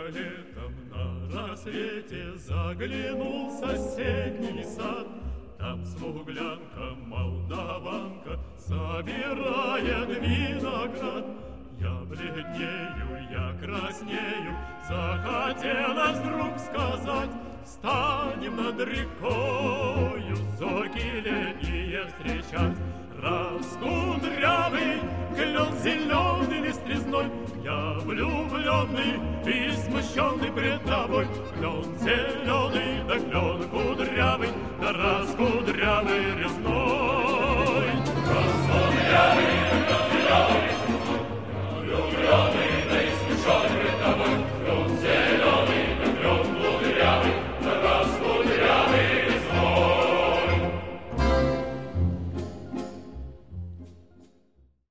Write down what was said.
летом на рассвете заглянул в соседний сад. Там смуглянка, молдаванка собирает виноград. Я бледнею, я краснею, захотелось вдруг сказать: встанем над рекою, зорьки летние встречать. Раскудрявый клен зеленый листвизной, я влюбленный и смущенный пред тобой. Клен зеленый, да клен кудрявый,